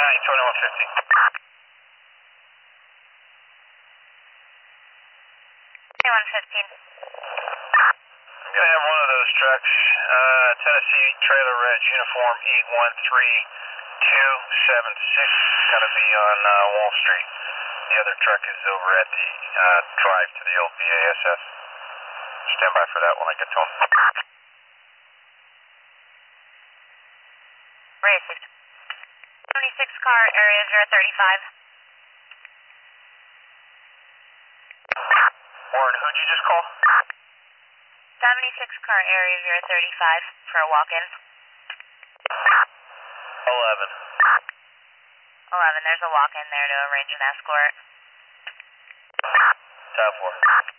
2150. I'm going to have one of those trucks, Tennessee Trailer Reg Uniform 813276, going to be on Wall Street. The other truck is over at the drive to the old BASF. Stand by for that when I get to him. Races. 76 car, area 035. Warren, who'd you just call? 76 car, area 035 for a walk-in. 11. 11, there's a walk-in there to arrange an escort. Top 4.